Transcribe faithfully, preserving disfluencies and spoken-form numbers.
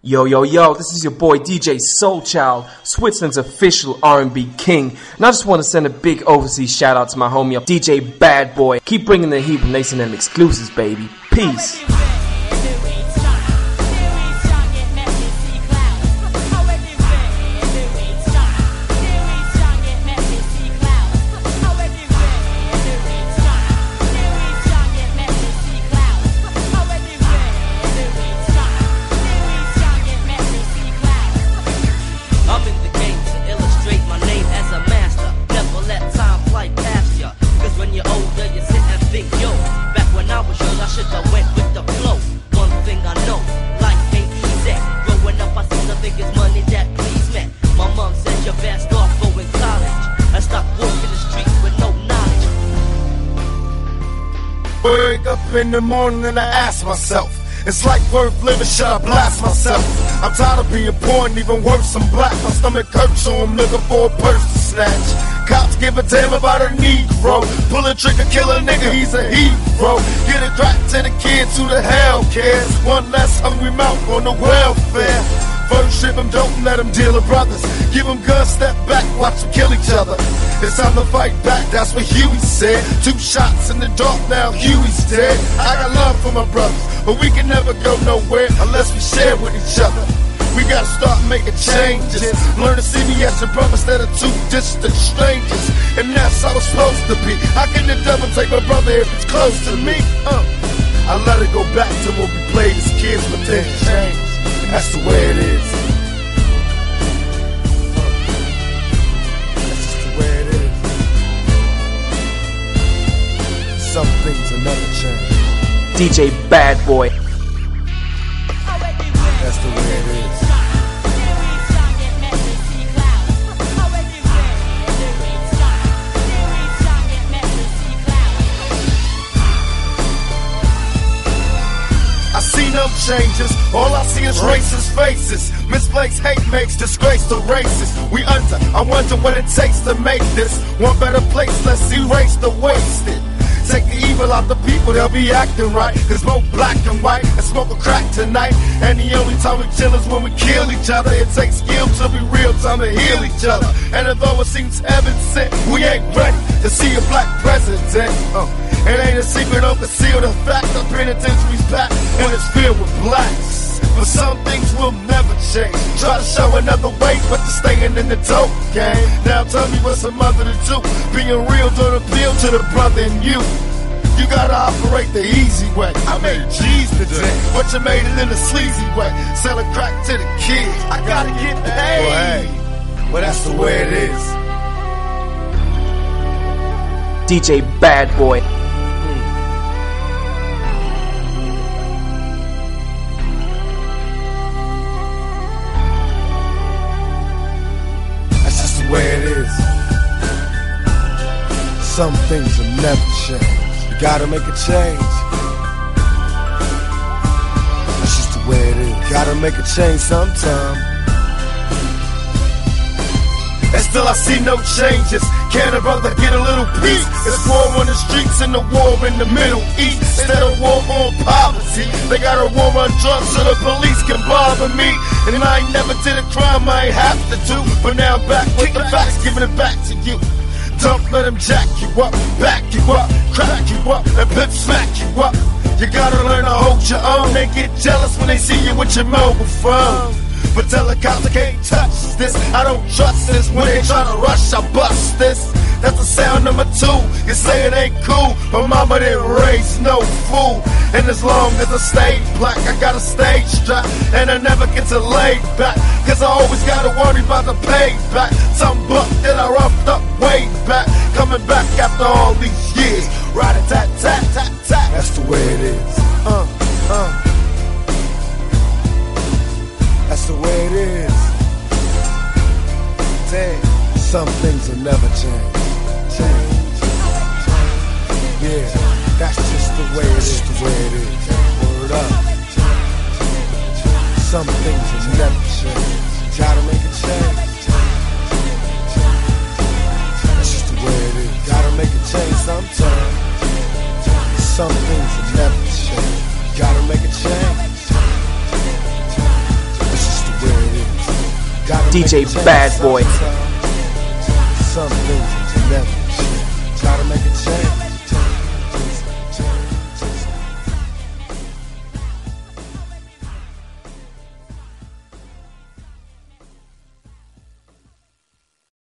Yo, yo, yo, this is your boy D J Soulchild, Switzerland's official R and B king. And I just want to send a big overseas shout out to my homie D J Bad Boy. Keep bringing the heat when they send them exclusives, baby. Peace. Wake up in the morning and I ask myself, it's like worth living, should I blast myself? I'm tired of being poor and even worse, I'm black. My stomach hurts, so I'm looking for a purse to snatch. Cops give a damn about a Negro. Pull a trigger, kill a nigga, he's a hero. Get a crack to the kids, who the hell cares? One less hungry mouth on the welfare. First ship them, don't let them deal with brothers. Give them guns, step back, watch them kill each other. It's time to fight back, that's what Huey said. Two shots in the dark, now Huey's dead. I got love for my brothers, but we can never go nowhere unless we share with each other. We gotta start making changes. Learn to see me as your brother instead of two distant strangers. And that's how it's supposed to be. How can the devil take my brother if it's close to me? Uh, I let it go back to when we played as kids, but then it changed. That's the way it is. That's just the way it is. Some things will never change. D J Bad Boy. That's the way it is. I see no changes, all I see is racist faces. Misplaced hate makes disgrace to races. We under, I wonder what it takes to make this one better place, let's erase the wasted. Take the evil out the people, they'll be acting right. Cause both black and white and smoke a crack tonight. And the only time we chill is when we kill each other. It takes skill to be real, time to heal each other. And although it seems heaven sent, we ain't ready to see a black president. uh, It ain't a secret, don't conceal the fact. The penitentiary's back and it's filled with blacks. But some things will never change. Try to show another way, but you're staying in the dope game. Now tell me what's a mother to do. Being real don't appeal to the brother in you. You gotta operate the easy way. I made G's today, but you made it in the sleazy way. Selling crack to the kids, I gotta get paid. Well, hey, well that's the way it is. D J Bad Boy. The way it is. Some things will never change. You gotta make a change. That's just the way it is. Gotta make a change sometime. And still I see no changes. Can a brother get a little peace? It's war on the streets and the war in the Middle East. Instead of war on poverty, they got a war on drugs so the police can bother me. And I ain't never did a crime I ain't have to do. But now I'm back with the facts, giving it back to you. Don't let them jack you up, back you up, crack you up, and pimp smack you up. You gotta learn to hold your own. They get jealous when they see you with your mobile phone. But tell the cops I can't touch this. I don't trust this. When they try to rush, I bust this. That's the sound number two. You say it ain't cool, but mama didn't raise no fool. And as long as I stay black, I got a stage strap. And I never get to lay back, cause I always gotta worry about the payback. Some buck that I roughed up way back, coming back after all these years. Rat-a-tat-tat-tat-tat. That's the way it is. Uh, uh. That's the way it is. Damn. Some things will never change. Change. Yeah, that's just the way it is. The way it is. Word up. Some things will never change. Gotta make a change. That's just the way it is. Gotta make a change sometime. Some things will never change. Gotta make a change. D J Bad Boy. Some things you never try to make a change.